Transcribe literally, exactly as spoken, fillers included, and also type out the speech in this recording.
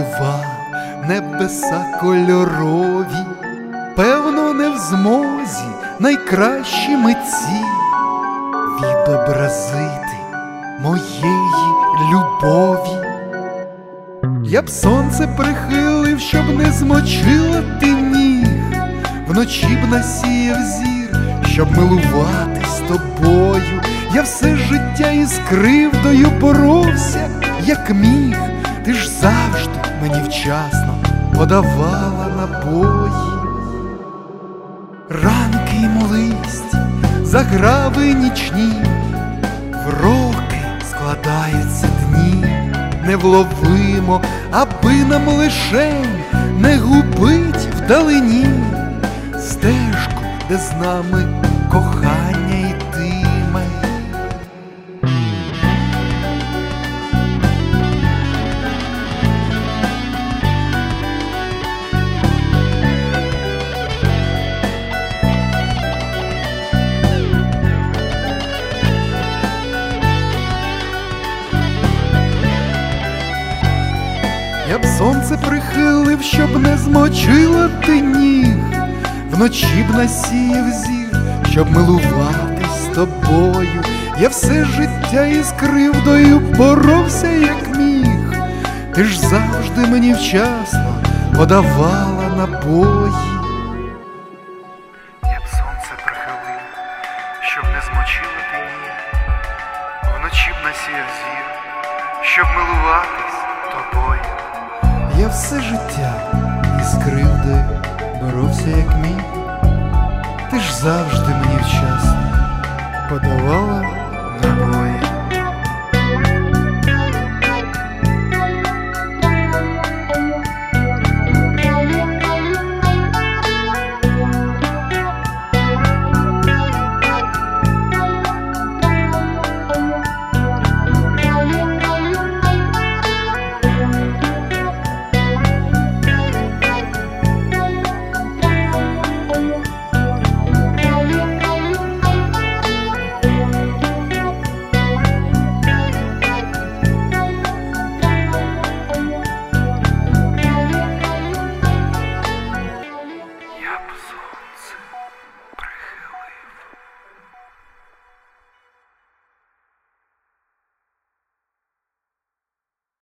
полива, небеса кольорові, певно, не в змозі найкращі митці відобразити моєї любові. Я б сонце прихилив, щоб не змочила ти ніг, вночі б насіяв зір, щоб милуватись тобою. Я все життя із кривдою боровся, як міг. Ти ж завжди мені вчасно подавала напої. Ранки й листі, заграви нічні, в роки складаються дні. Невловимо, аби нам лишень не губить вдалині стежку, де з нами кохання йтиме. Я б сонце прихилив, щоб не змочила ти ніг, вночі б насіяв зір, щоб милуватись тобою. Я все життя із кривдою боровся, як міг. Ти ж завжди мені вчасно подавала напої. Я б сонце прихилив, щоб не змочила ти ніг, вночі б насіяв зір, щоб милуватись тобою. Я все життя із кривдою боровся, як міг. Ти ж завжди мені вчасно подавала напої.